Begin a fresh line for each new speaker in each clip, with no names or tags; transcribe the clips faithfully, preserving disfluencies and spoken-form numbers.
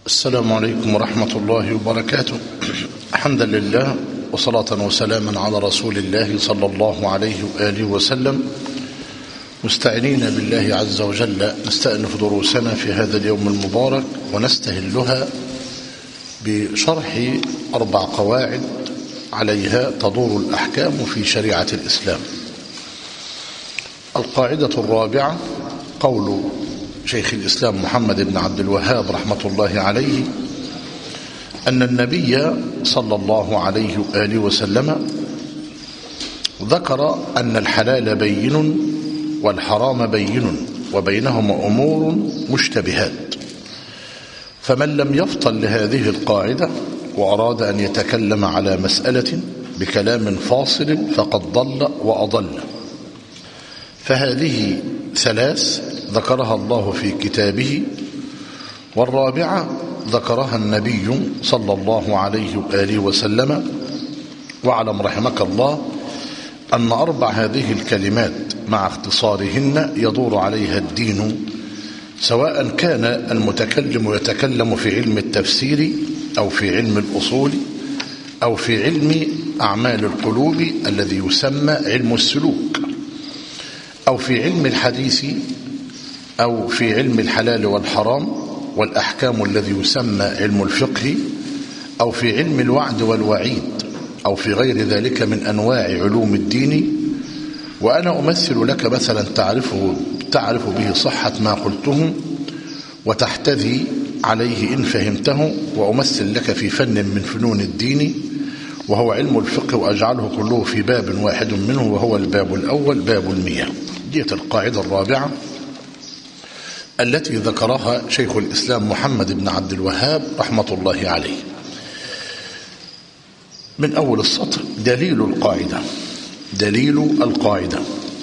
السلام عليكم ورحمة الله وبركاته. حمدا لله وصلاة وسلاما على رسول الله صلى الله عليه وآله وسلم، مستعينين بالله عز وجل نستأنف دروسنا في هذا اليوم المبارك ونستهلها بشرح أربع قواعد عليها تدور الأحكام في شريعة الإسلام. القاعدة الرابعة قول شيخ الإسلام محمد بن عبد الوهاب رحمة الله عليه أن النبي صلى الله عليه وآله وسلم ذكر أن الحلال بين والحرام بين وبينهما أمور مشتبهات، فمن لم يفطن لهذه القاعدة وأراد أن يتكلم على مسألة بكلام فاصل فقد ضل وأضل. فهذه ثلاث ذكرها الله في كتابه، والرابعة ذكرها النبي صلى الله عليه وآله وسلم. واعلم رحمك الله أن أربع هذه الكلمات مع اختصارهن يدور عليها الدين، سواء كان المتكلم يتكلم في علم التفسير أو في علم الأصول أو في علم أعمال القلوب الذي يسمى علم السلوك، أو في علم الحديث، أو في علم الحلال والحرام والأحكام الذي يسمى علم الفقه، أو في علم الوعد والوعيد، أو في غير ذلك من أنواع علوم الدين. وأنا أمثل لك مثلا تعرفه تعرف به صحة ما قلته وتحتذي عليه إن فهمته، وأمثل لك في فن من فنون الدين وهو علم الفقه، وأجعله كله في باب واحد منه وهو الباب الأول باب المياه. ديت القاعدة الرابعة التي ذكرها شيخ الإسلام محمد بن عبد الوهاب رحمة الله عليه. من أول السطر: دليل القاعدة. دليل القاعدة: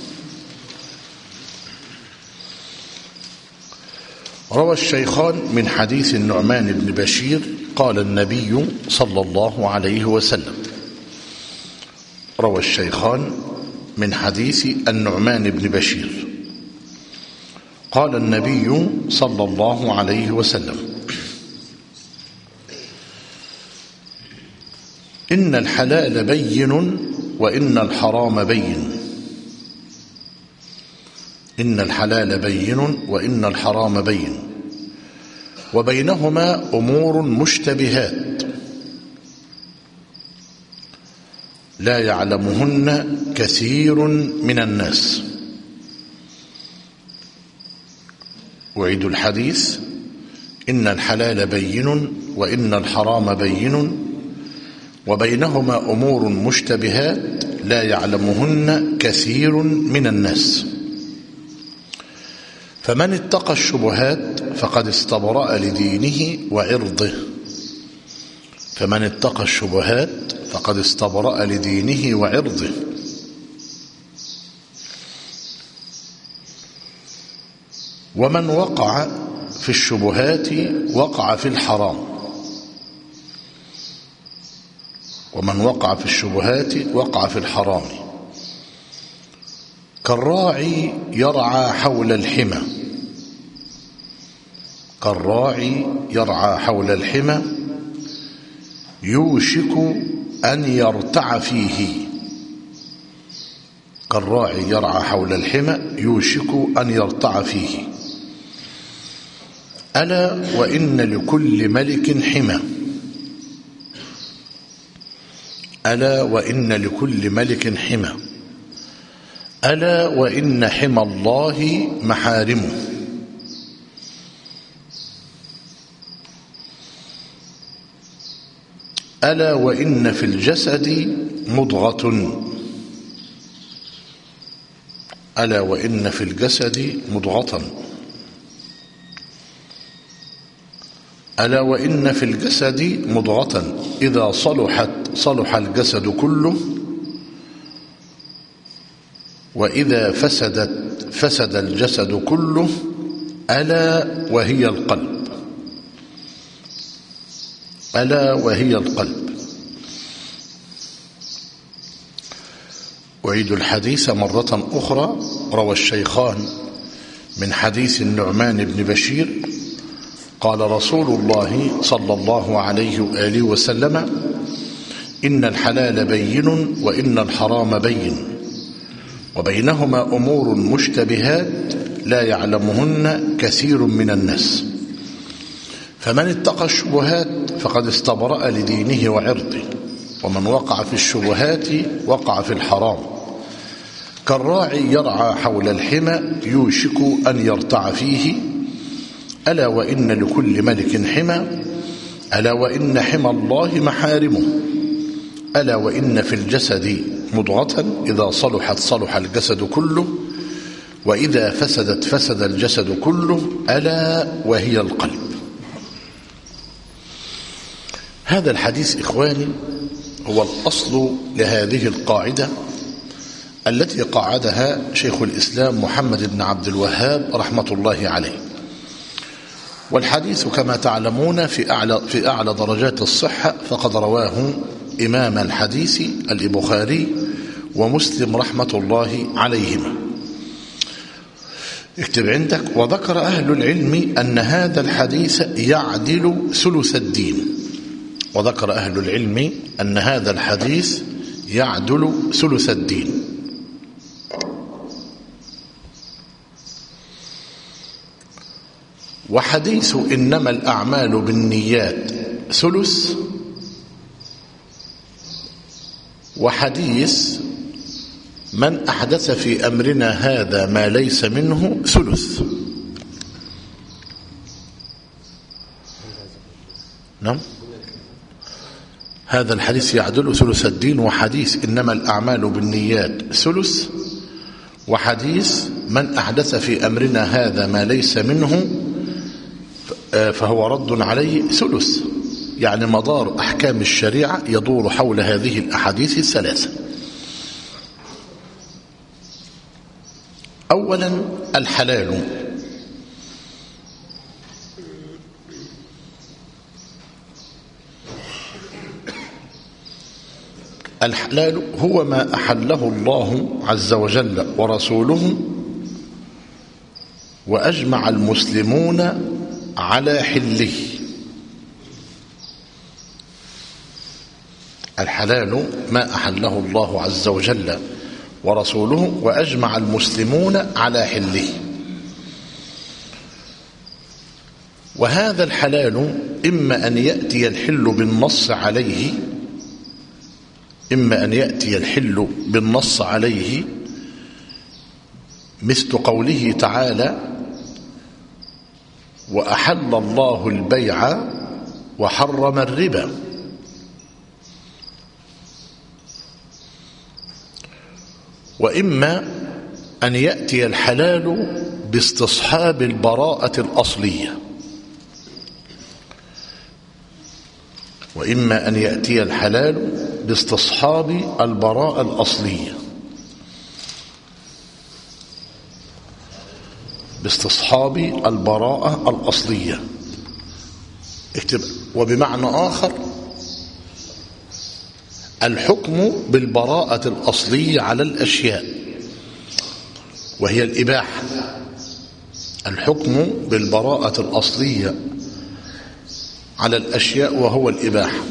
روى الشيخان من حديث النعمان بن بشير قال النبي صلى الله عليه وسلم. روى الشيخان من حديث النعمان بن بشير قال النبي صلى الله عليه وسلم: إن الحلال بين وإن الحرام بين. إن الحلال بين وإن الحرام بين وبينهما أمور مشتبهات لا يعلمهن كثير من الناس. أعيد الحديث: إن الحلال بين وإن الحرام بين وبينهما أمور مشتبهات لا يعلمهن كثير من الناس، فمن اتقى الشبهات فقد استبرأ لدينه وعرضه. فمن اتقى الشبهات فقد استبرأ لدينه وعرضه. ومن وقع في الشبهات وقع في الحرام. ومن وقع في الشبهات وقع في الحرام. كالراعي يرعى حول الحمى. كالراعي يرعى حول الحمى يوشك أن يرتع فيه. كالراعي يرعى حول الحمى يوشك أن يرتع فيه. ألا وإن لكل ملك حمى. ألا وإن لكل ملك حمى. ألا وإن حمى الله محارمه. ألا وإن في الجسد مضغة. ألا وإن في الجسد مضغة. ألا وإن في الجسد مضغة إذا صلحت صلح الجسد كله، وإذا فسدت فسد الجسد كله. ألا وهي القلب. ألا وهي القلب. أعيد الحديث مرة أخرى. روى الشيخان من حديث النعمان بن بشير قال رسول الله صلى الله عليه وآله وسلم: إن الحلال بين وإن الحرام بين وبينهما أمور مشتبهات لا يعلمهن كثير من الناس، فمن اتقى الشبهات فقد استبرأ لدينه وعرضه، ومن وقع في الشبهات وقع في الحرام، كالراعي يرعى حول الحمى يوشك أن يرتع فيه، ألا وإن لكل ملك حمى، ألا وإن حمى الله محارمه، ألا وإن في الجسد مضغة إذا صلحت صلح الجسد كله، وإذا فسدت فسد الجسد كله، ألا وهي القلب. هذا الحديث إخواني هو الأصل لهذه القاعدة التي قاعدها شيخ الإسلام محمد بن عبد الوهاب رحمة الله عليه. والحديث كما تعلمون في أعلى, في أعلى درجات الصحة، فقد رواه إمام الحديث البخاري ومسلم رحمة الله عليهما. اكتب عندك: وذكر أهل العلم أن هذا الحديث يعدل ثلث الدين. وذكر أهل العلم أن هذا الحديث يعدل ثلث الدين. وحديث إنما الأعمال بالنيات ثلث، وحديث من أحدث في أمرنا هذا ما ليس منه ثلث. نعم، هذا الحديث يعدل ثلث الدين. وحديث إنما الأعمال بالنيات ثلث، وحديث من أحدث في أمرنا هذا ما ليس منه فهو رد عليه ثلث. يعني مدار أحكام الشريعة يدور حول هذه الأحاديث الثلاثة. أولا الحلال. الحلال هو ما أحله الله عز وجل ورسوله وأجمع المسلمون على حله. الحلال ما أحله الله عز وجل ورسوله وأجمع المسلمون على حله. وهذا الحلال إما أن يأتي الحل بالنص عليه إما أن يأتي الحل بالنص عليه مثل قوله تعالى: وأحل الله البيع وحرم الربا. وإما أن يأتي الحلال باستصحاب البراءة الأصلية. وإما أن يأتي الحلال باستصحاب البراءة الأصلية باستصحاب البراءة الأصلية اكتب. وبمعنى آخر الحكم بالبراءة الأصلية على الأشياء وهي الإباحة. الحكم بالبراءة الأصلية على الأشياء وهو الإباحة.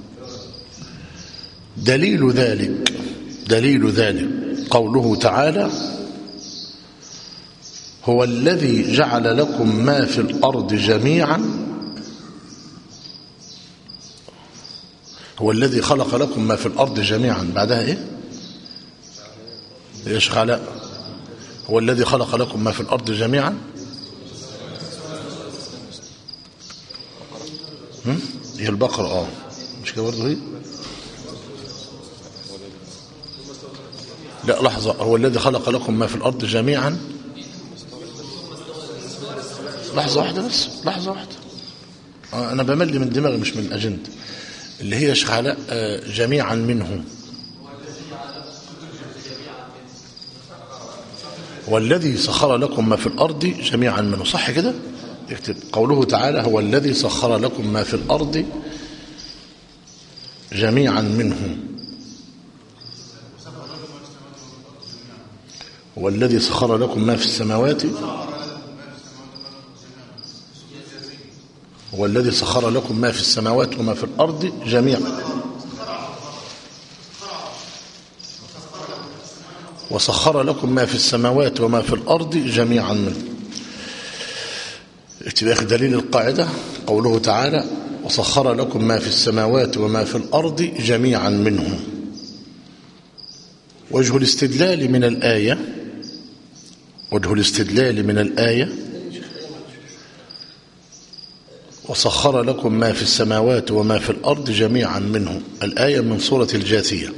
دليل ذلك دليل ذلك قوله تعالى: هو الذي جعل لكم ما في الأرض جميعا هو الذي خلق لكم ما في الأرض جميعا. بعدها إيه؟ إيش خلق؟ هو الذي خلق لكم ما في الأرض جميعا. هم؟ هي البقرة آه مش كده برضه هي؟ لا لحظة، هو الذي خلق لكم ما في الأرض جميعا. لحظة واحدة بس، لحظة واحدة. آه أنا بملي من دماغي مش من الأجندة. اللي هي شخلاء آه جميعا منهم. والذي سخر لكم ما في الأرض جميعا منه. صح كده؟ اكتب قوله تعالى: هو الذي سخر لكم ما في الأرض جميعا منه. هو الذي سخر لكم ما في السماوات. هو الذي سخر لكم ما في السماوات وما في الأرض جميعا وسخر لكم ما في السماوات وما في الأرض جميعا منه. اتباع دليل القاعدة قوله تعالى وسخر لكم ما في السماوات وما في الأرض جميعا منه. وجه الاستدلال من الآية وجه الاستدلال من الآية وسخر لكم ما في السماوات وما في الأرض جميعا منه، الآية من سورة الجاثية.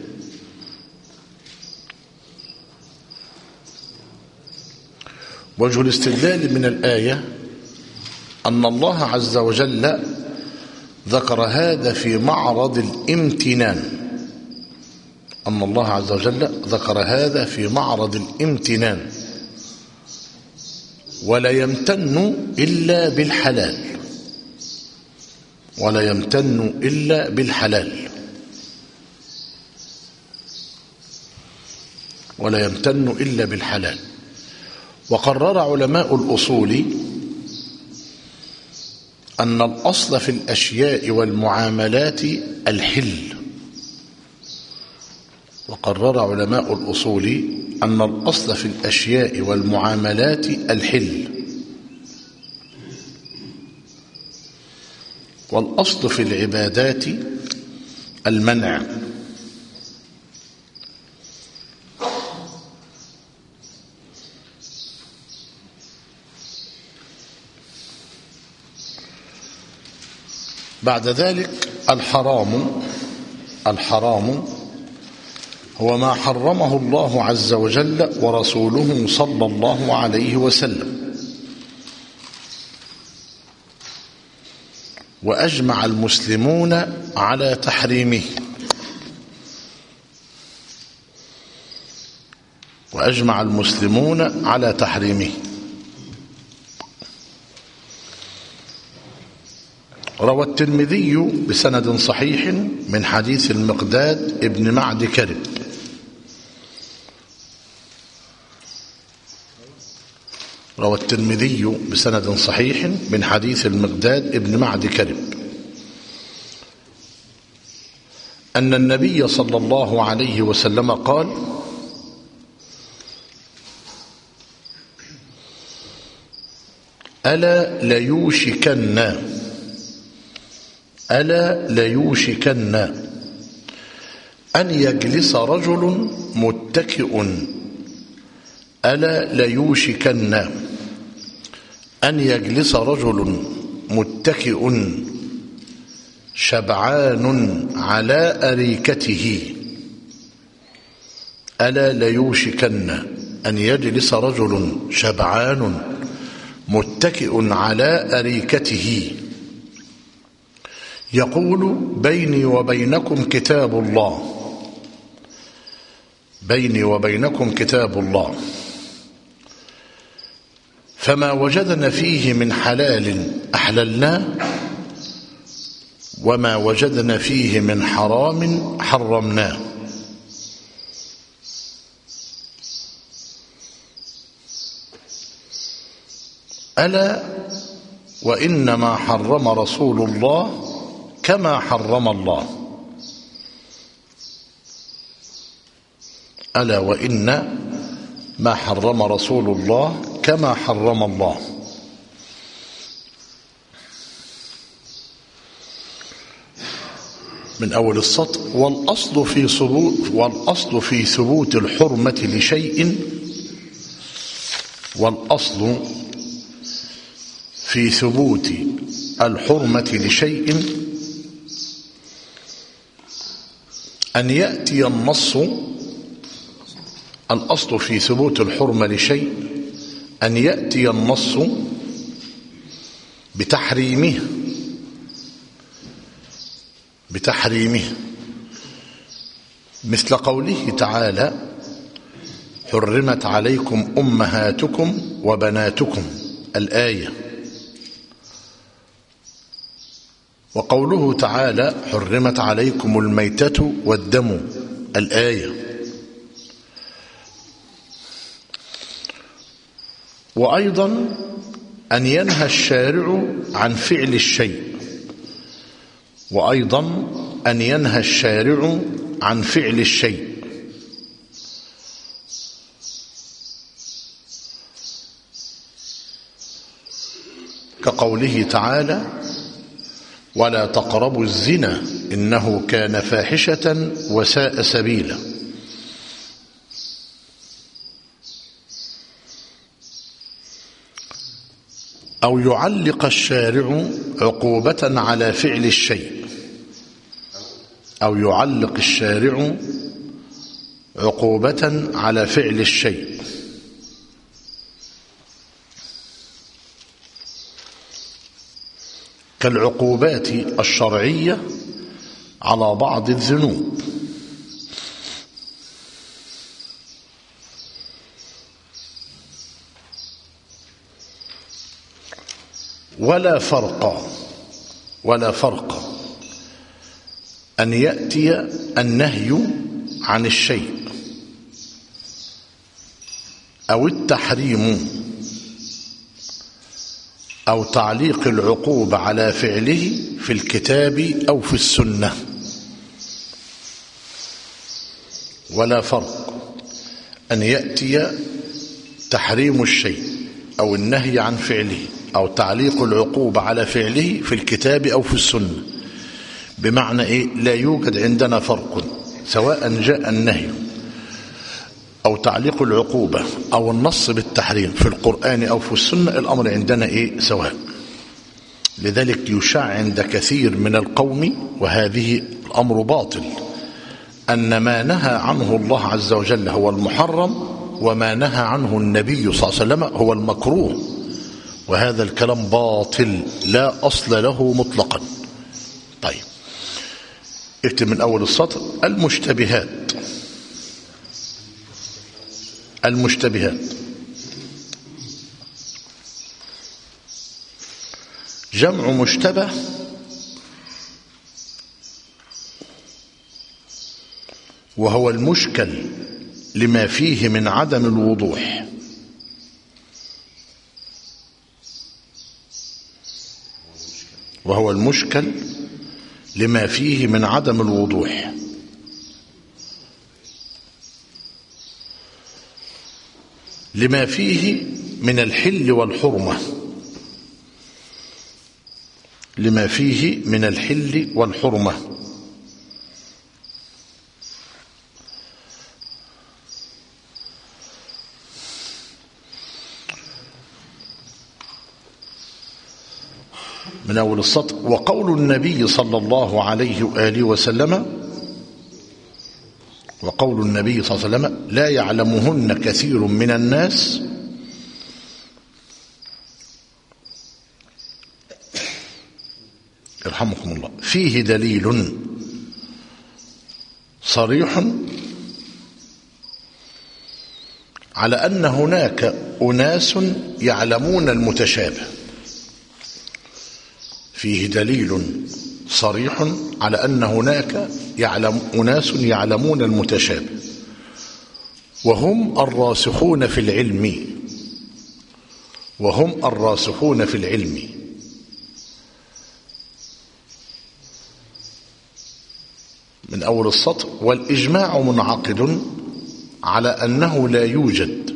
وجه الاستدلال من الآية أن الله عز وجل ذكر هذا في معرض الامتنان أن الله عز وجل ذكر هذا في معرض الامتنان ولا يمتن إلا بالحلال ولا يمتن إلا بالحلال ولا يمتن إلا بالحلال. وقرر علماء الأصول أن الأصل في الأشياء والمعاملات الحل. وقرر علماء الأصول أن الأصل في الأشياء والمعاملات الحل، والأصل في العبادات المنع. بعد ذلك الحرام الحرام هو ما حرمه الله عز وجل ورسوله صلى الله عليه وسلم، وأجمع المسلمون على تحريمه وأجمع المسلمون على تحريمه. روى الترمذي بسند صحيح من حديث المقداد ابن معد كرب روى الترمذي بسند صحيح من حديث المقداد ابن معد كرب أن النبي صلى الله عليه وسلم قال ألا ليوشكن ألا ليوشكن أن يجلس رجل متكئ ألا ليوشكن أن يجلس رجل متكئ شبعان على أريكته ألا ليوشكن أن يجلس رجل شبعان متكئ على أريكته يقول بيني وبينكم كتاب الله بيني وبينكم كتاب الله فما وجدنا فيه من حلال أحللناه وما وجدنا فيه من حرام حرمناه. ألا وإنما حرم رسول الله كما حرم الله ألا وإن ما حرم رسول الله كما حرم الله. من أول السطر والأصل في ثبوت والأصل في ثبوت الحرمة لشيء والأصل في ثبوت الحرمة لشيء أن يأتي النص الأصل في ثبوت الحرمة لشيء أن يأتي النص بتحريمه بتحريمه مثل قوله تعالى حرمت عليكم أمهاتكم وبناتكم الآية، وقوله تعالى حرمت عليكم الميتة والدم الآية. وأيضا أن ينهى الشارع عن فعل الشيء، وأيضا أن ينهى الشارع عن فعل الشيء. كقوله تعالى: ولا تقربوا الزنا إنه كان فاحشة وساء سبيلا. أو يعلق الشارع عقوبة على فعل الشيء، أو يعلق الشارع عقوبة على فعل الشيء. كالعقوبات الشرعية على بعض الذنوب. ولا فرق ولا فرق أن يأتي النهي عن الشيء أو التحريم أو تعليق العقوبة على فعله في الكتاب أو في السنة. ولا فرق أن يأتي تحريم الشيء أو النهي عن فعله أو تعليق العقوبة على فعله في الكتاب أو في السنة. بمعنى إيه؟ لا يوجد عندنا فرق، سواء جاء النهي أو تعليق العقوبة أو النص بالتحريم في القرآن أو في السنة، الأمر عندنا إيه؟ سواء. لذلك يشاع عند كثير من القوم، وهذه الأمر باطل، أن ما نهى عنه الله عز وجل هو المحرم، وما نهى عنه النبي صلى الله عليه وسلم هو المكروه، وهذا الكلام باطل لا أصل له مطلقا. طيب، اكتب من أول السطر: المشتبهات. المشتبهات جمع مشتبه، وهو المشكل لما فيه من عدم الوضوح. وهو المشكل لما فيه من عدم الوضوح. لما فيه من الحل والحرمة. لما فيه من الحل والحرمة. من أول السطر: وقول النبي صلى الله عليه وآله وسلم وقول النبي صلى الله عليه وسلم: لا يعلمهن كثير من الناس يرحمكم الله. فيه دليل صريح على أن هناك أناس يعلمون المتشابه. فيه دليل صريح على أن هناك يعلم أناس يعلمون المتشابه، وهم الراسخون في العلم. وهم الراسخون في العلم. من أول السطر: والإجماع منعقد على أنه لا يوجد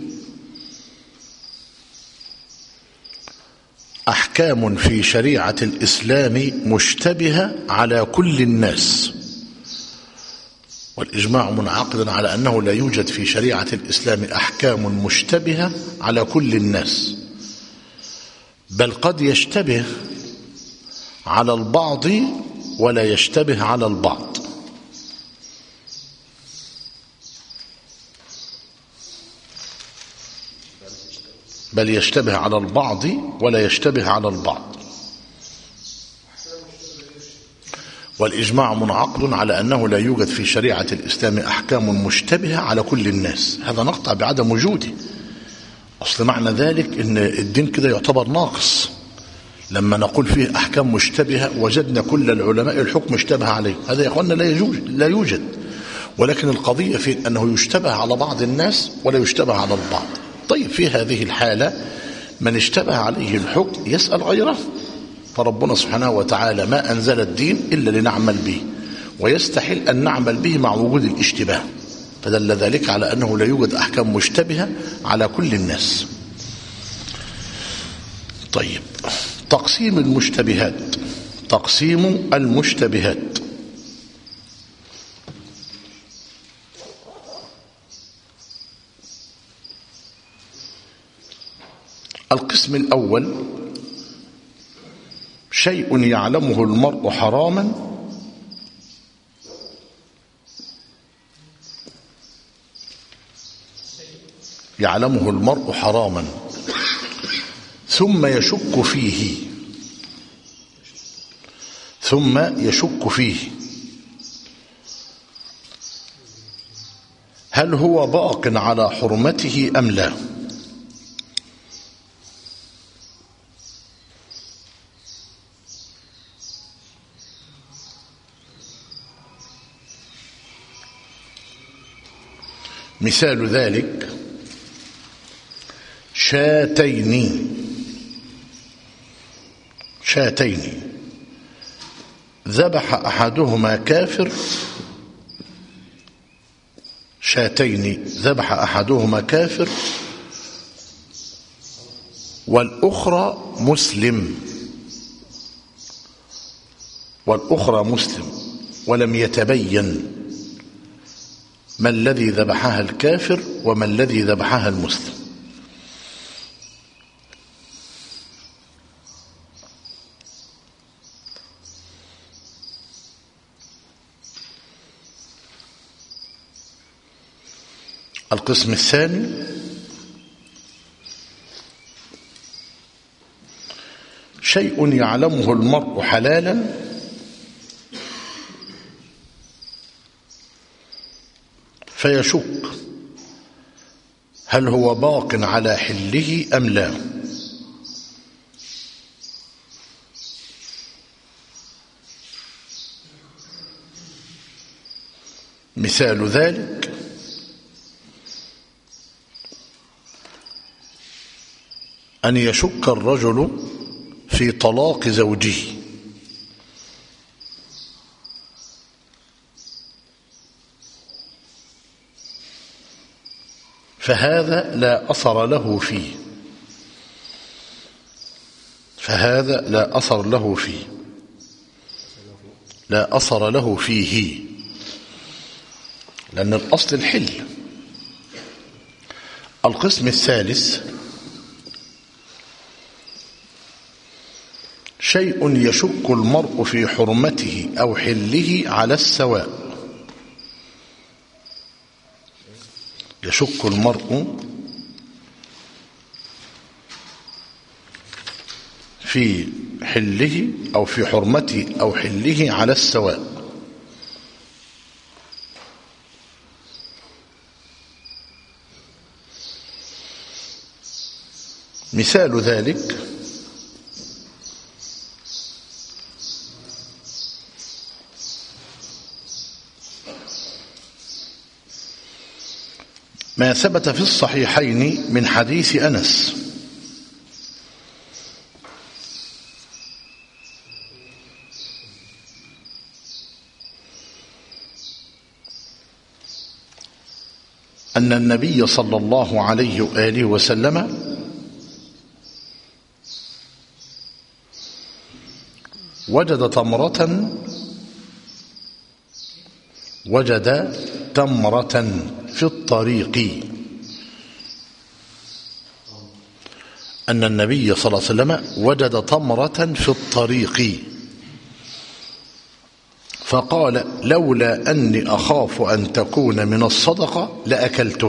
أحكام في شريعة الإسلام مشتبهة على كل الناس. والإجماع منعقد على أنه لا يوجد في شريعة الإسلام أحكام مشتبهة على كل الناس، بل قد يشتبه على البعض ولا يشتبه على البعض. بل يشتبه على البعض ولا يشتبه على البعض. والإجماع منعقد على أنه لا يوجد في شريعة الإسلام أحكام مشتبهة على كل الناس. هذا نقطع بعدم وجوده. أصل معنى ذلك أن الدين كده يعتبر ناقص لما نقول فيه أحكام مشتبهة وجدنا كل العلماء الحكم اشتبه عليه. هذا يا أخوانا لا يوجد, لا يوجد. ولكن القضية في أنه يشتبه على بعض الناس ولا يشتبه على البعض. طيب، في هذه الحالة من اشتبه عليه الحكم يسأل غيره، فربنا سبحانه وتعالى ما أنزل الدين إلا لنعمل به، ويستحيل أن نعمل به مع وجود الاشتباه، فدل ذلك على أنه لا يوجد أحكام مشتبهة على كل الناس. طيب، تقسيم المشتبهات. تقسيم المشتبهات. القسم الأول: شيء يعلمه المرء حراما يعلمه المرء حراما ثم يشك فيه ثم يشك فيه هل هو باق على حرمته أم لا؟ مثال ذلك: شاتين شاتين ذبح أحدهما كافر شاتين ذبح أحدهما كافر والأخرى مسلم والأخرى مسلم ولم يتبين ما الذي ذبحها الكافر وما الذي ذبحها المسلم. القسم الثاني: شيء يعلمه المرء حلالا فيشك هل هو باق على حله أم لا؟ مثال ذلك: أن يشك الرجل في طلاق زوجه فهذا لا أثر له فيه فهذا لا أثر له فيه لا أثر له فيه لأن الأصل الحل. القسم الثالث: شيء يشك المرء في حرمته أو حله على السواء. يشك المرء في حله أو في حرمته أو حله على السواء. مثال ذلك: ما ثبت في الصحيحين من حديث أنس أن النبي صلى الله عليه وآله وسلم وجد تمرة وجد تمرة في الطريق أن النبي صلى الله عليه وسلم وجد تمرة في الطريق فقال: لولا أني أخاف أن تكون من الصدقة لأكلته.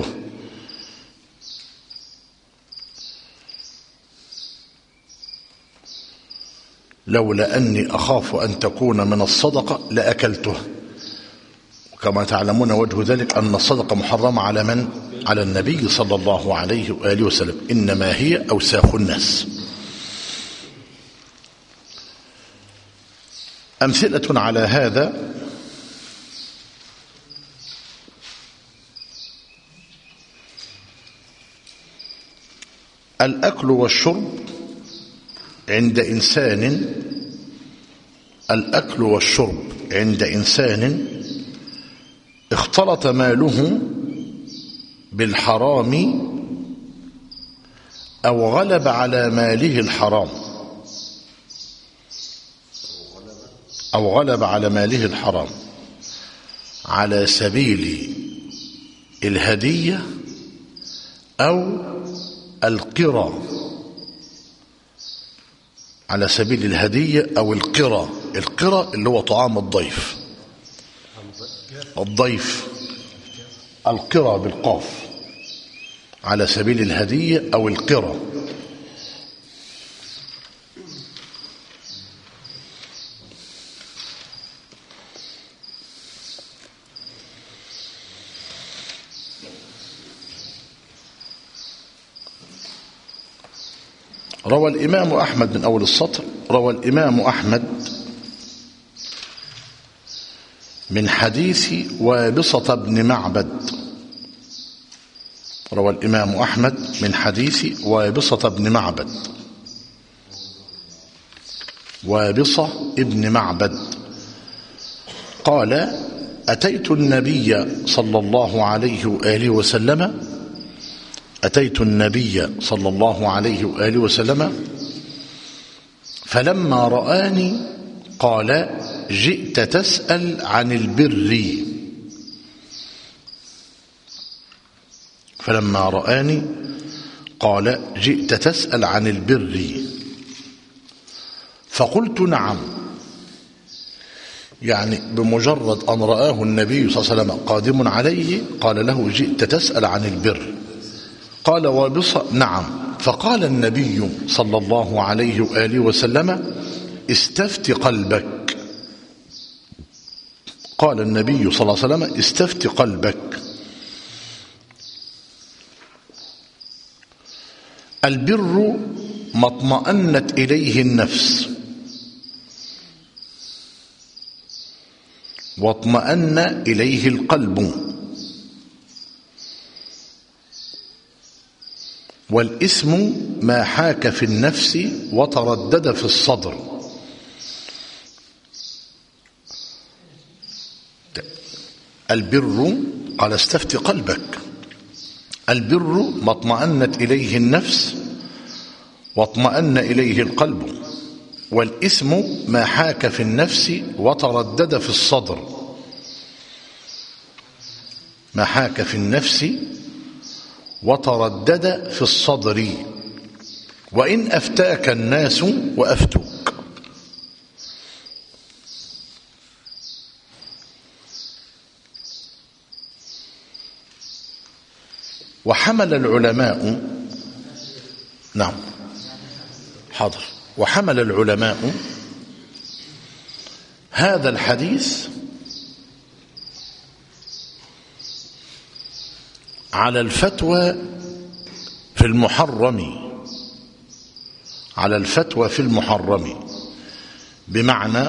لولا أني أخاف أن تكون من الصدقة لأكلته. وكما تعلمون وجه ذلك أن الصدقة محرمة على من؟ على النبي صلى الله عليه وآله وسلم، إنما هي أوساخ الناس. أمثلة على هذا: الأكل والشرب عند إنسان الأكل والشرب عند إنسان اختلط ماله بالحرام أو غلب على ماله الحرام أو غلب على ماله الحرام على سبيل الهدية أو القرى، على سبيل الهدية أو القرى. القرى اللي هو طعام الضيف، الضيف القرى بالقاف، على سبيل الهدية أو القرى. روى الإمام أحمد من أول السطر، روى الإمام أحمد من حديث وابصة بن معبد، روى الإمام أحمد من حديث وابصة بن معبد، وابصة ابن معبد قال: أتيت النبي صلى الله عليه وآله وسلم أتيت النبي صلى الله عليه وآله وسلم فلما رآني قال: جئت تسأل عن البر. فلما رآني قال: جئت تسأل عن البر. فقلت: نعم. يعني بمجرد أن رآه النبي صلى الله عليه وسلم قادم عليه قال له: جئت تسأل عن البر. قال وابص: نعم. فقال النبي صلى الله عليه وآله وسلم: استفت قلبك. قال النبي صلى الله عليه وسلم: استفت قلبك. البر ما اطمأنت إليه النفس واطمأن إليه القلب، والإثم ما حاك في النفس وتردد في الصدر. البر قال: استفت قلبك. البر ما اطمأنت إليه النفس واطمأن إليه القلب، والإثم ما حاك في النفس وتردد في الصدر. ما حاك في النفس وتردد في الصدر. وإن أفتاك الناس وأفتوك. وحمل العلماء نعم حاضر وحمل العلماء هذا الحديث على الفتوى في المحرم، على الفتوى في المحرم، بمعنى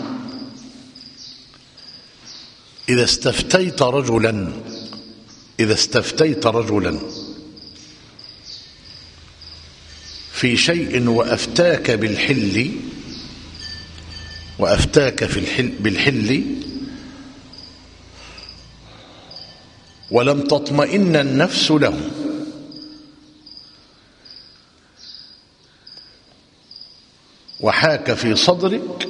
إذا استفتيت رجلا إذا استفتيت رجلا في شيء وأفتاك بالحل وأفتاك في الحل بالحل ولم تطمئن النفس له، وحاك في صدرك،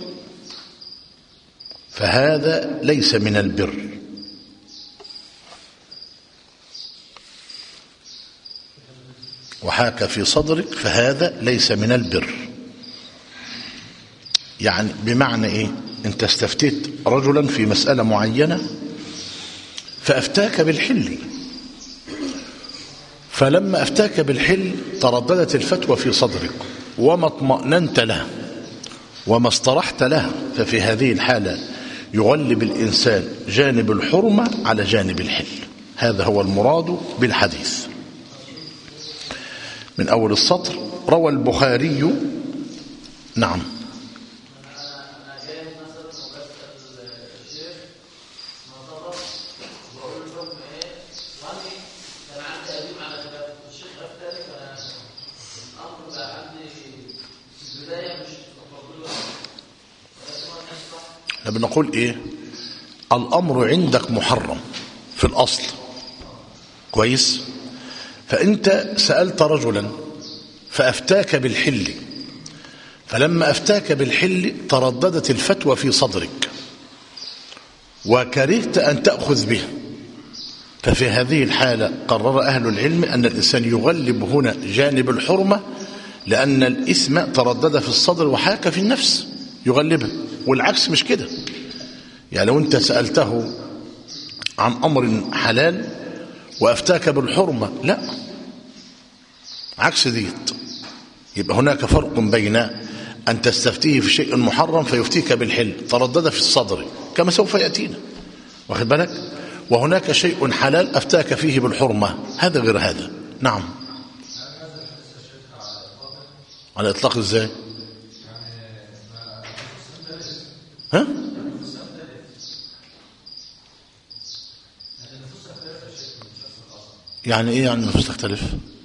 فهذا ليس من البر. وحاك في صدرك فهذا ليس من البر. يعني بمعنى ايه؟ انت استفتيت رجلا في مسألة معينة فأفتاك بالحل، فلما أفتاك بالحل ترددت الفتوى في صدرك وما اطمأننت لها وما استرحت لها، ففي هذه الحالة يغلب الإنسان جانب الحرمة على جانب الحل. هذا هو المراد بالحديث. من أول السطر: روى البخاري نعم احنا بنقول ايه؟ الامر عندك محرم في الاصل، كويس؟ فانت سألت رجلا فافتاك بالحل، فلما افتاك بالحل ترددت الفتوى في صدرك وكرهت ان تأخذ بها، ففي هذه الحالة قرر أهل العلم أن الإنسان يغلب هنا جانب الحرمة، لأن الإثم تردد في الصدر وحاك في النفس يغلبها، والعكس مش كده. يعني لو أنت سألته عن أمر حلال وأفتاك بالحرمة، لا، عكس ديت. يبقى هناك فرق بين أن تستفتيه في شيء محرم فيفتيك بالحل تردد في الصدر كما سوف يأتينا، واخد بالك؟ وهناك شيء حلال أفتاك فيه بالحرمة، هذا غير هذا. نعم. على إطلاق إزاي؟ ها؟ يعني إيه يعني النفوس تختلف؟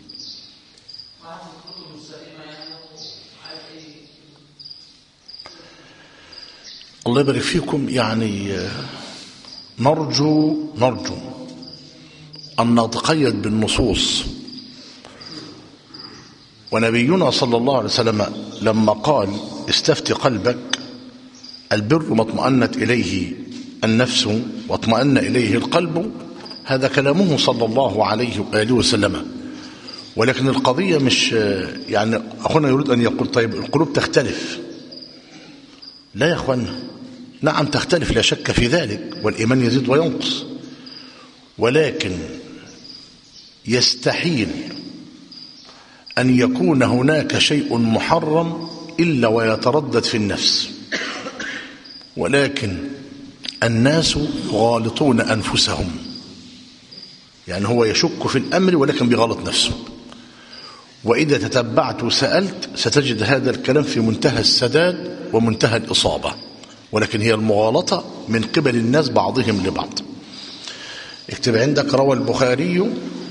الله يبارك فيكم. يعني نرجو نرجو أن نتقيد بالنصوص. ونبينا صلى الله عليه وسلم لما قال استفت قلبك، البر ما اطمأنت إليه النفس واطمأن إليه القلب، هذا كلامه صلى الله عليه وآله وسلم. ولكن القضية مش يعني أخونا يريد أن يقول طيب القلوب تختلف. لا يا أخوانا، نعم تختلف لا شك في ذلك، والإيمان يزيد وينقص، ولكن يستحيل أن يكون هناك شيء محرم إلا ويتردد في النفس. ولكن الناس يغالطون أنفسهم، يعني هو يشك في الأمر ولكن بيغلط نفسه. وإذا تتبعت وسألت ستجد هذا الكلام في منتهى السداد ومنتهى الإصابة، ولكن هي المغالطة من قبل الناس بعضهم لبعض. اكتب عندك: روى البخاري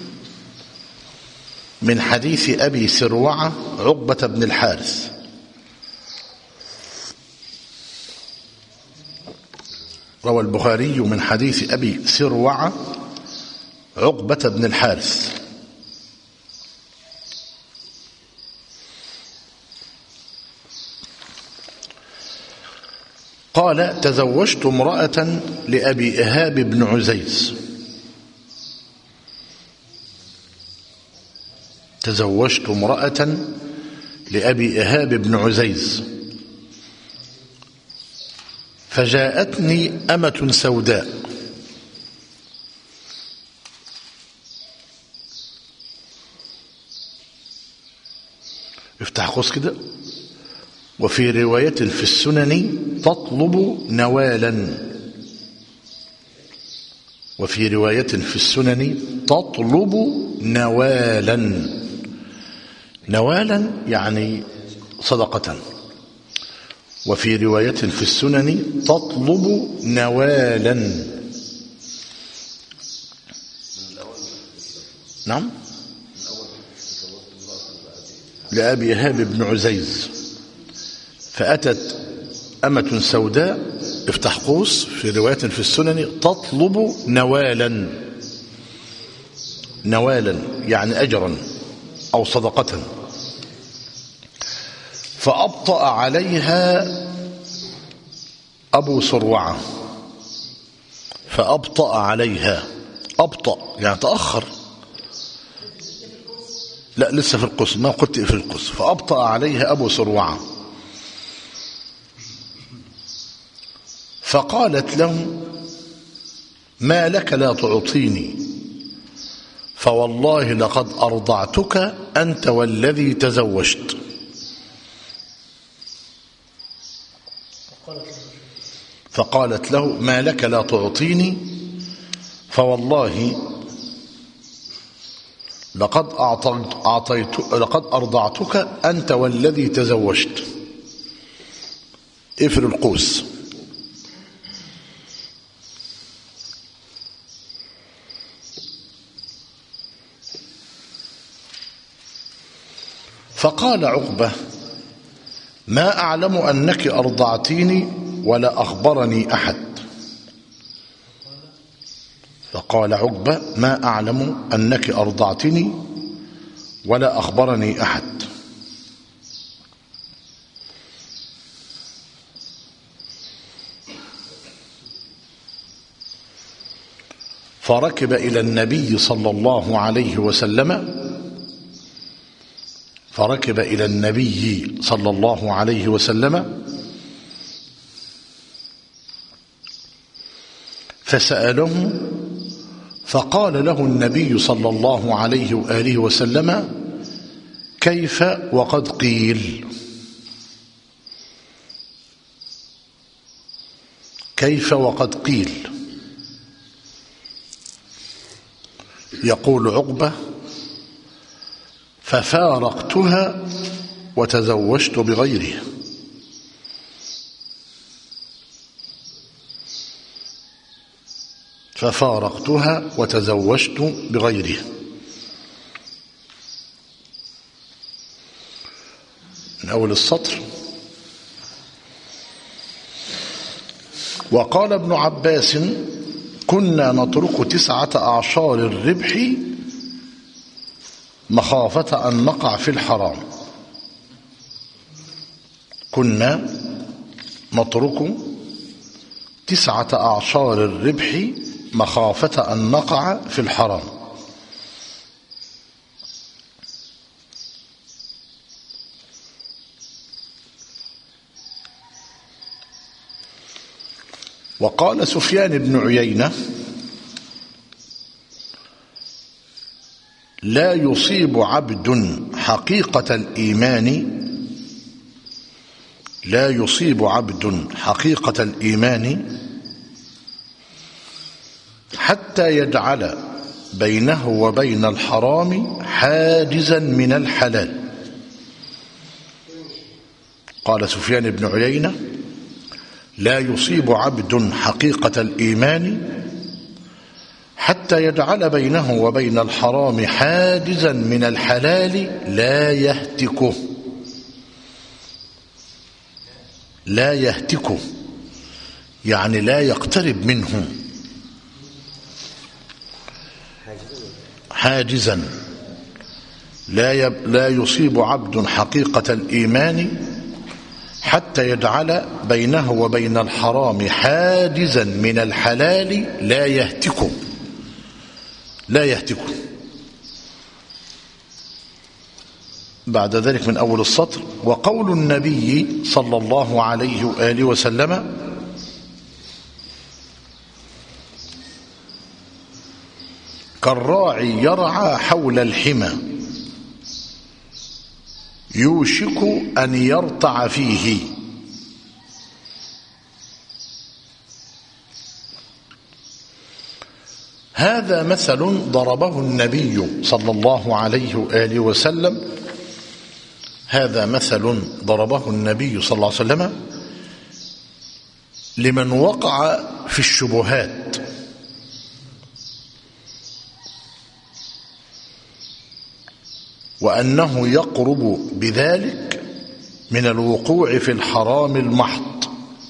من حديث أبي سروعة عقبة بن الحارث روى البخاري من حديث أبي سروعة عقبة بن الحارث قال: تزوجت امرأة لأبي إهاب بن عزيز تزوجت امرأة لأبي إهاب بن عزيز فجاءتني أمة سوداء افتح قوس كده. وفي رواية في السنن تطلب نوالا وفي رواية في السنن تطلب نوالا نوالا يعني صدقة. وفي رواية في السنن تطلب نوالا. نعم، لأبي إهاب بن عزيز فأتت أمة سوداء افتح قوس في رواية في السنن تطلب نوالا نوالا يعني أجرا أو صدقة. فأبطأ عليها أبو سروعة فأبطأ عليها أبطأ يعني تأخر، لا لسه في القوس، ما قلت في القوس. فأبطأ عليها أبو سروعة فقالت له: ما لك لا تعطيني؟ فوالله لقد أرضعتك أنت والذي تزوجت. فقالت له: ما لك لا تعطيني؟ فوالله لقد أعطيت لقد أرضعتك أنت والذي تزوجت. اقفل القوس. فقال عقبة: ما أعلم أنك أرضعتيني ولا أخبرني أحد. فقال عقبة ما أعلم أنك أرضعتني ولا أخبرني أحد. فركب إلى النبي صلى الله عليه وسلم فركب إلى النبي صلى الله عليه وسلم فسأله، فقال له النبي صلى الله عليه وآله وسلم كيف وقد قيل. كيف وقد قيل. يقول عقبة ففارقتها وتزوجت بغيرها. ففارقتها وتزوجت بغيرها. من أول السطر. وقال ابن عباس كنا نترك تسعة أعشار الربح مخافة أن نقع في الحرام. كنا نترك تسعة أعشار الربح مخافة أن نقع في الحرام. وقال سفيان بن عيينة لا يصيب عبد حقيقة الإيمان لا يصيب عبد حقيقة الإيمان حتى يجعل بينه وبين الحرام حاجزا من الحلال. قال سفيان بن عيينة لا يصيب عبد حقيقة الإيمان حتى يجعل بينه وبين الحرام حاجزا من الحلال لا يهتكه لا يهتكه يعني لا يقترب منه. حاجزا لا يب لا يصيب عبد حقيقة الإيمان حتى يجعل بينه وبين الحرام حاجزا من الحلال لا يهتكه لا يهتكه. بعد ذلك من أول السطر. وقول النبي صلى الله عليه وآله وسلم كالراعي يرعى حول الحمى يوشك أن يرتع فيه. هذا مثل ضربه النبي صلى الله عليه وآله وسلم هذا مثل ضربه النبي صلى الله عليه وسلم لمن وقع في الشبهات وأنه يقرب بذلك من الوقوع في الحرام المحض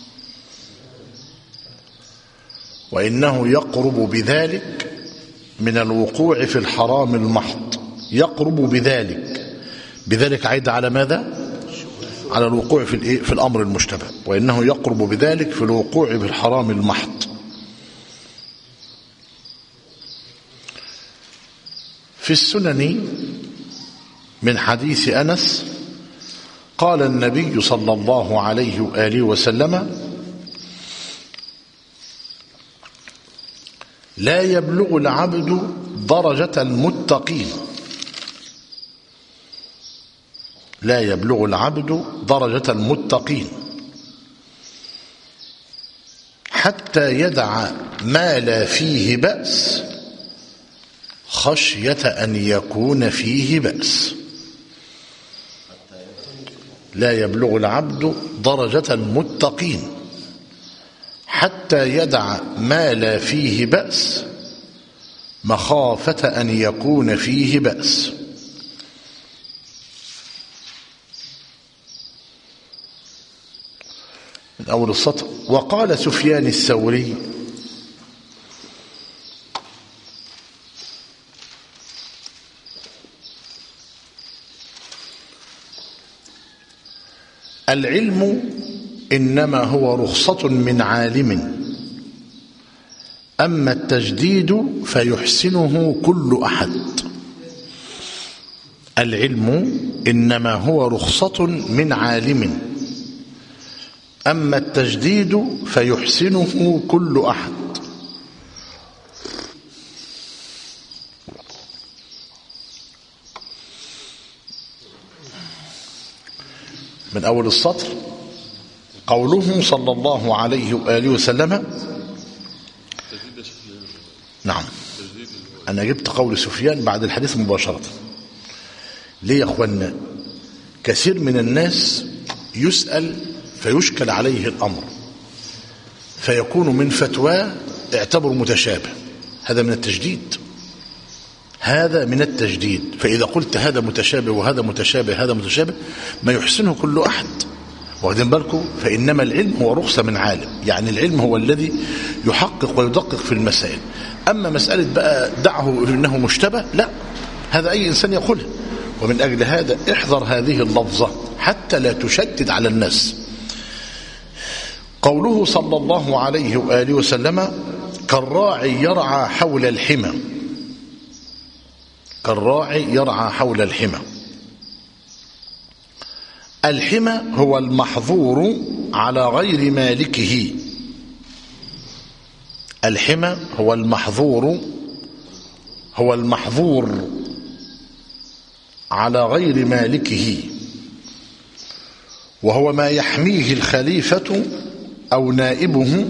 وإنه يقرب بذلك من الوقوع في الحرام المحض. يقرب بذلك بذلك عيد على ماذا؟ على الوقوع في في الأمر المشتبه. وإنه يقرب بذلك في الوقوع في الحرام المحض. في السنن من حديث أنس قال النبي صلى الله عليه وآله وسلم لا يبلغ العبد درجة المتقين لا يبلغ العبد درجة المتقين حتى يدع ما لا فيه بأس خشية أن يكون فيه بأس. لا يبلغ العبد درجة المتقين حتى يدع ما لا فيه بأس مخافة أن يكون فيه بأس. من أول السطر. وقال سفيان الثوري العلم إنما هو رخصة من عالم، أما التجديد فيحسنه كل أحد. العلم إنما هو رخصة من عالم، أما التجديد فيحسنه كل أحد. من أول السطر. قوله صلى الله عليه وآله وسلم. نعم، أنا جبت قول سفيان بعد الحديث مباشرة. ليه يا أخوانا؟ كثير من الناس يسأل فيشكل عليه الأمر فيكون من فتواه اعتبر متشابه. هذا من التجديد، هذا من التجديد. فإذا قلت هذا متشابه وهذا متشابه هذا متشابه ما يحسنه كل أحد. واخدين بالكم؟ فإنما العلم هو رخصة من عالم، يعني العلم هو الذي يحقق ويدقق في المسائل. أما مسألة بقى دعه إنه مشتبه، لا، هذا أي إنسان يقوله. ومن أجل هذا احذر هذه اللفظة حتى لا تشدد على الناس. قوله صلى الله عليه وآله وسلم كالراعي يرعى حول الحمى. كالراعي يرعى حول الحمى. الحمى هو المحظور على غير مالكه. الحمى هو المحظور هو المحظور على غير مالكه، وهو ما يحميه الخليفة أو نائبه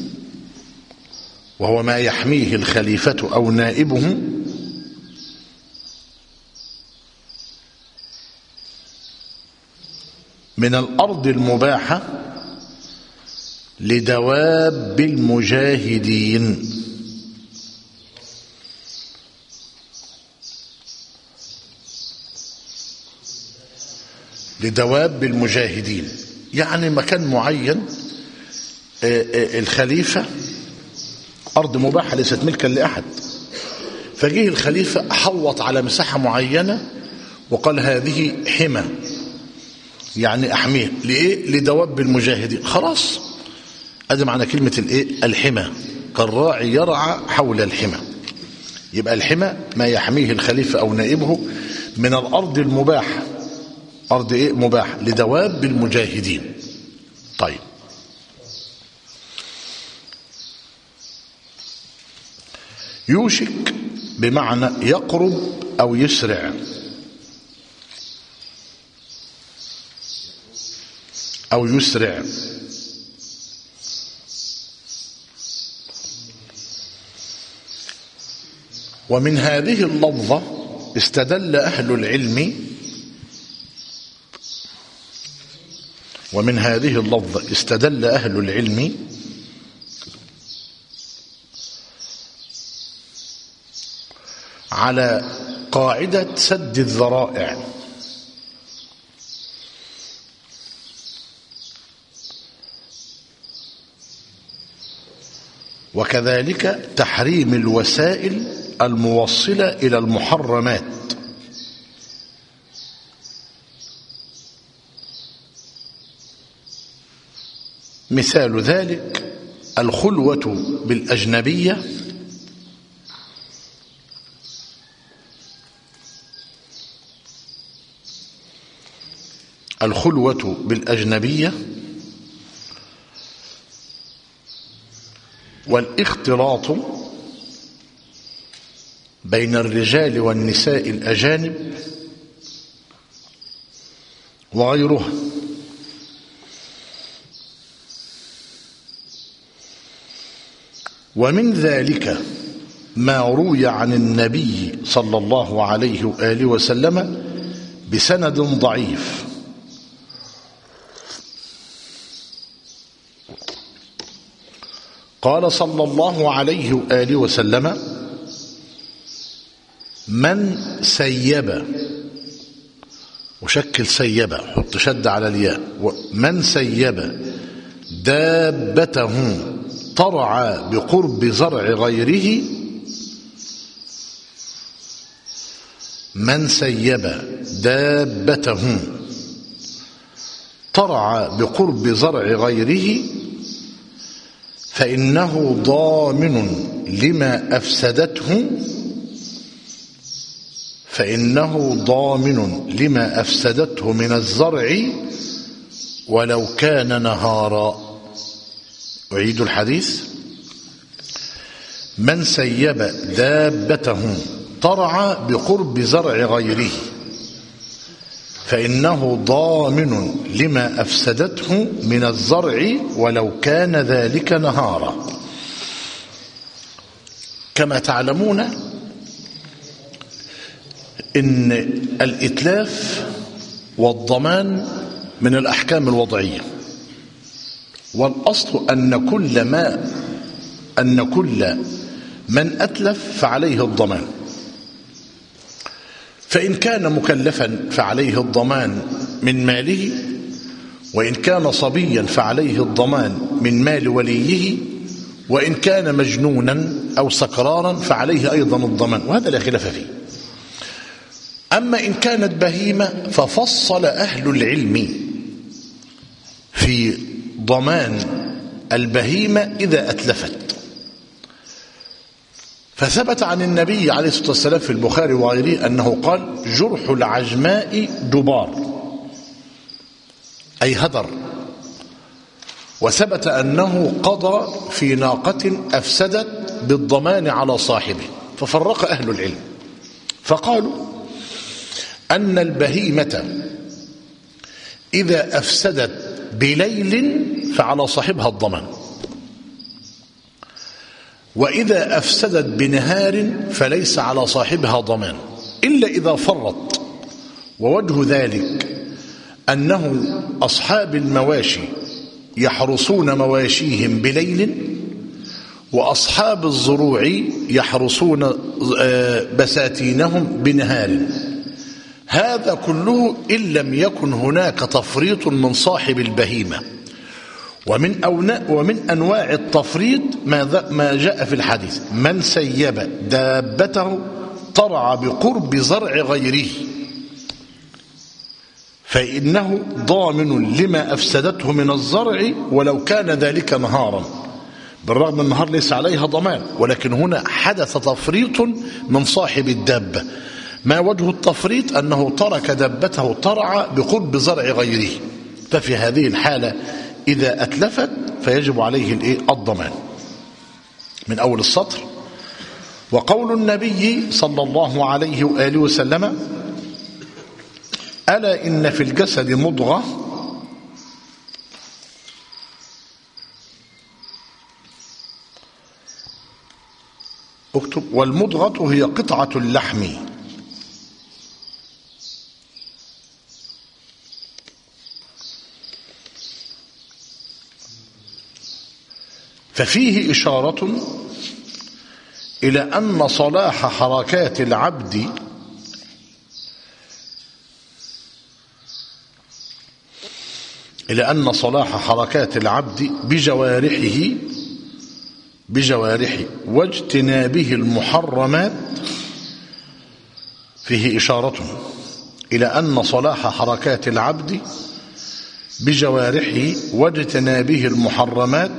وهو ما يحميه الخليفة أو نائبه من الأرض المباحة لدواب المجاهدين. لدواب المجاهدين يعني مكان معين، الخليفة أرض مباحة ليست ملكا لأحد، فجيه الخليفة حوط على مساحة معينة وقال هذه حمى، يعني أحميه لإيه؟ لدواب المجاهدين. خلاص، هذا معنى كلمة الإيه؟ الحمى. كالراعي يرعى حول الحمى. يبقى الحمى ما يحميه الخليفة أو نائبه من الأرض المباحة، أرض إيه؟ مباح لدواب المجاهدين. طيب، يوشك بمعنى يقرب أو يسرع، أو يسرع. ومن هذه اللفظة استدل أهل العلم ومن هذه اللفظة استدل أهل العلم على قاعدة سد الذرائع. وكذلك تحريم الوسائل الموصلة إلى المحرمات. مثال ذلك الخلوة بالأجنبية الخلوة بالأجنبية والاختلاط بين الرجال والنساء الأجانب وغيرها. ومن ذلك ما روي عن النبي صلى الله عليه وآله وسلم بسند ضعيف قال صلى الله عليه وآله وسلم من سيب، وشكل سيب، حط شد على الياء، من سيب دابته ترعى بقرب زرع غيره من سيب دابته ترعى بقرب زرع غيره فإنه ضامن لما أفسدته فإنه ضامن لما أفسدته من الزرع ولو كان نهارا. أعيد الحديث: من سيب دابته ترعى بقرب زرع غيره فإنه ضامن لما أفسدته من الزرع ولو كان ذلك نهارا. كما تعلمون إن الإتلاف والضمان من الأحكام الوضعية، والأصل أن كل ما أن كل من أتلف فعليه الضمان، فإن كان مكلفا فعليه الضمان من ماله، وإن كان صبيا فعليه الضمان من مال وليه، وإن كان مجنونا أو سكرارا فعليه أيضا الضمان، وهذا لا خلاف فيه. أما إن كانت بهيمة ففصل أهل العلم في ضمان البهيمة إذا أتلفت، فثبت عن النبي عليه الصلاة والسلام في البخاري وغيره أنه قال: جرح العجماء دبار، أي هدر. وثبت أنه قضى في ناقة أفسدت بالضمان على صاحبه، ففرق أهل العلم فقالوا أن البهيمة إذا أفسدت بليل فعلى صاحبها الضمان، وإذا أفسدت بنهار فليس على صاحبها ضمان إلا إذا فرط. ووجه ذلك أنه أصحاب المواشي يحرسون مواشيهم بليل، وأصحاب الزروع يحرسون بساتينهم بنهار، هذا كله إن لم يكن هناك تفريط من صاحب البهيمة. ومن, ومن أنواع التفريط ما جاء في الحديث: من سيب دابته ترعى بقرب زرع غيره فإنه ضامن لما أفسدته من الزرع ولو كان ذلك نهارا، بالرغم أن النهار ليس عليها ضمان، ولكن هنا حدث تفريط من صاحب الدابة. ما وجه التفريط؟ أنه ترك دابته ترعى بقرب زرع غيره، ففي هذه الحالة إذا أتلفت فيجب عليه الضمان. من أول السطر: وقول النبي صلى الله عليه وآله وسلم: ألا إن في الجسد مضغة اكتب والمضغة هي قطعة اللحم ففيه إشارة إلى أن صلاح حركات العبد إلى أن صلاح حركات العبد بجوارحه بجوارحه واجتنابه المحرمات فيه إشارة إلى أن صلاح حركات العبد بجوارحه واجتنابه المحرمات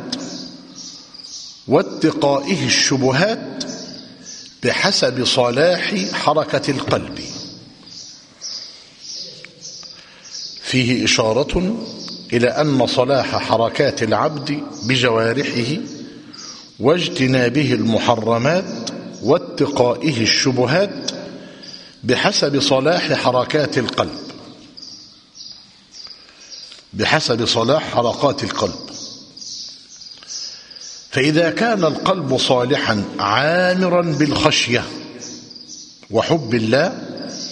واتقائه الشبهات بحسب صلاح حركة القلب. فيه إشارة إلى أن صلاح حركات العبد بجوارحه واجتنابه المحرمات واتقائه الشبهات بحسب صلاح حركات القلب بحسب صلاح حركات القلب فإذا كان القلب صالحا عامرا بالخشية وحب الله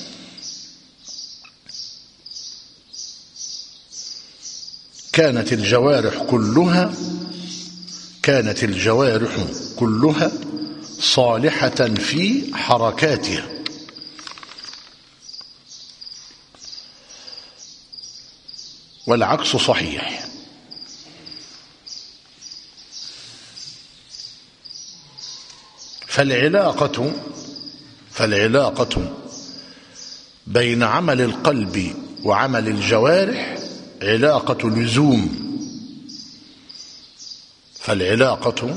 كانت الجوارح كلها كانت الجوارح كلها صالحة في حركاتها، والعكس صحيح. فالعلاقة فالعلاقة بين عمل القلب وعمل الجوارح علاقة لزوم فالعلاقة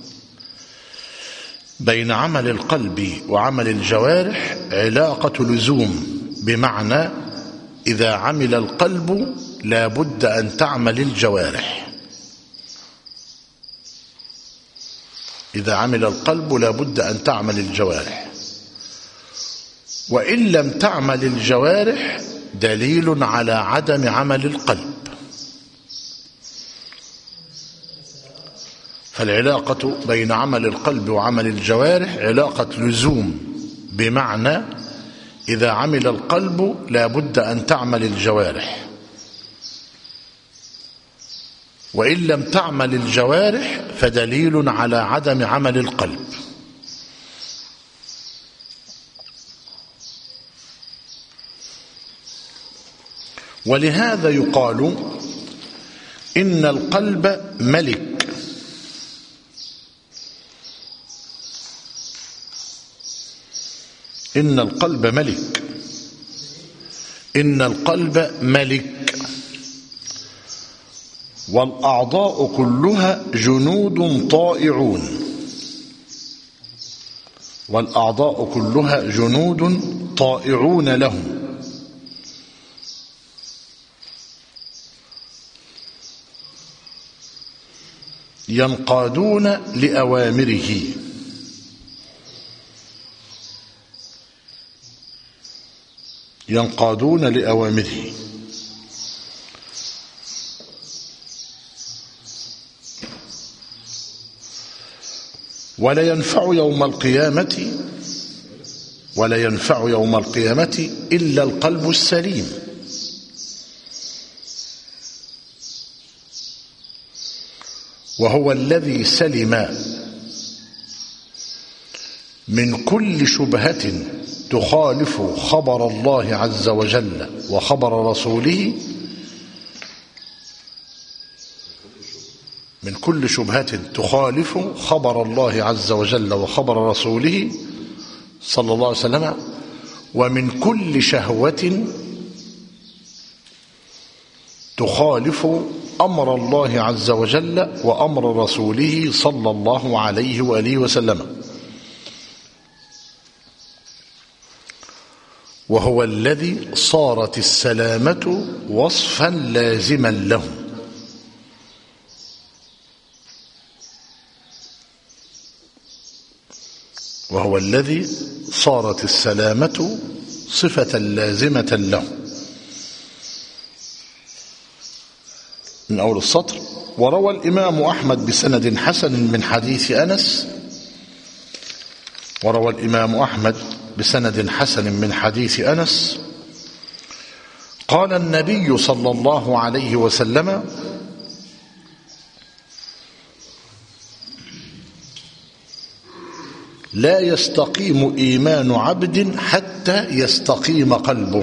بين عمل القلب وعمل الجوارح علاقة لزوم، بمعنى إذا عمل القلب لا بد أن تعمل الجوارح، إذا عمل القلب لا بد أن تعمل الجوارح، وإن لم تعمل الجوارح دليل على عدم عمل القلب. فالعلاقة بين عمل القلب وعمل الجوارح علاقة لزوم، بمعنى إذا عمل القلب لا بد أن تعمل الجوارح، وإن لم تعمل الجوارح فدليل على عدم عمل القلب. ولهذا يقال إن القلب ملك، إن القلب ملك إن القلب ملك والأعضاء كلها جنود طائعون والأعضاء كلها جنود طائعون لهم، ينقادون لأوامره ينقادون لأوامره ولا ينفع يوم القيامة ولا ينفع يوم القيامة إلا القلب السليم. وهو الذي سلم من كل شبهة تخالف خبر الله عز وجل وخبر رسوله، من كل شبهة تخالف خبر الله عز وجل وخبر رسوله صلى الله عليه وسلم، ومن كل شهوة تخالف أمر الله عز وجل وأمر رسوله صلى الله عليه وآله وسلم. وهو الذي صارت السلامة وصفا لازما له. وهو الذي صارت السلامة صفة لازمة له. من أول السطر: وروى الإمام أحمد بسند حسن من حديث أنس وروى الإمام أحمد بسند حسن من حديث أنس قال النبي صلى الله عليه وسلم: لا يستقيم إيمان عبد حتى يستقيم قلبه.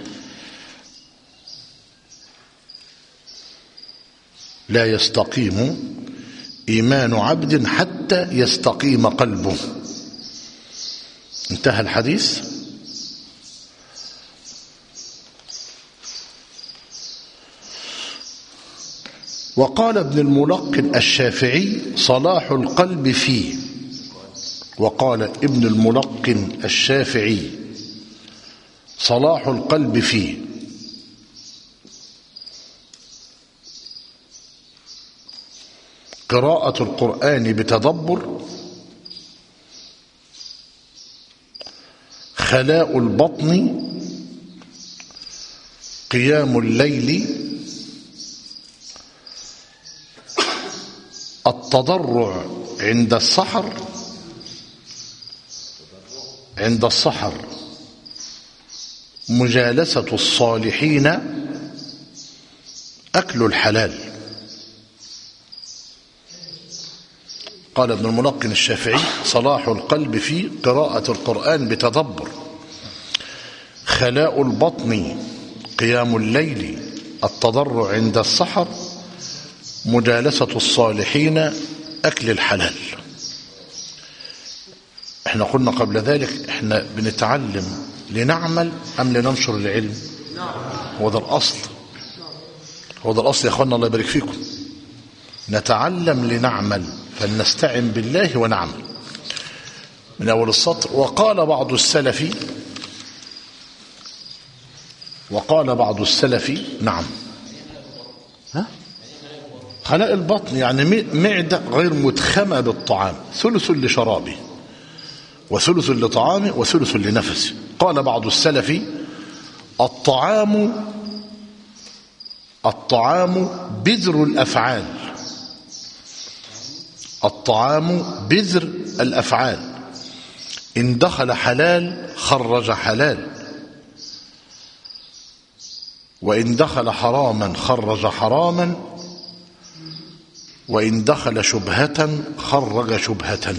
لا يستقيم إيمان عبد حتى يستقيم قلبه. انتهى الحديث. وقال ابن الملقن الشافعي: صلاح القلب فيه. وقال ابن الملقن الشافعي: صلاح القلب فيه. قراءة القرآن بتدبر، خلاء البطن، قيام الليل، التضرع عند السحر عند السحر مجالسة الصالحين، أكل الحلال. قال ابن الملقن الشافعي: صلاح القلب في قراءة القرآن بتدبر، خلاء البطن، قيام الليل، التضرع عند السحر، مجالسة الصالحين، أكل الحلال. احنا قلنا قبل ذلك احنا بنتعلم لنعمل أم لننشر العلم؟ هو ده الأصل، هو ده الأصل يا أخوانا، الله يبارك فيكم. نتعلم لنعمل، فلنستعن بالله ونعمل. من أول السطر: وقال بعض السلف، وقال بعض السلف نعم. ها؟ خلاء البطن يعني معدة غير متخمة بالطعام، ثلث لشرابه وثلث لطعامه وثلث لنفسه. قال بعض السلف: الطعام الطعام بذر الأفعال، الطعام بذر الأفعال، إن دخل حلال خرج حلال، وإن دخل حراما خرج حراما، وإن دخل شبهة خرج شبهة.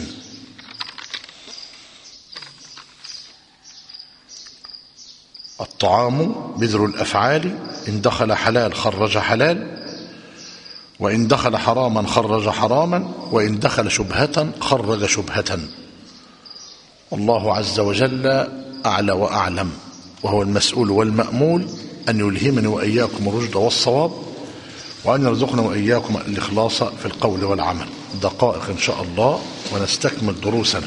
الطعام بذر الأفعال، إن دخل حلال خرج حلال، وإن دخل حراما خرج حراما، وإن دخل شبهة خرج شبهة. الله عز وجل أعلى وأعلم، وهو المسؤول والمأمول أن يلهمني وإياكم الرشد والصواب، وأن يرزقنا وإياكم الإخلاص في القول والعمل. دقائق إن شاء الله ونستكمل دروسنا.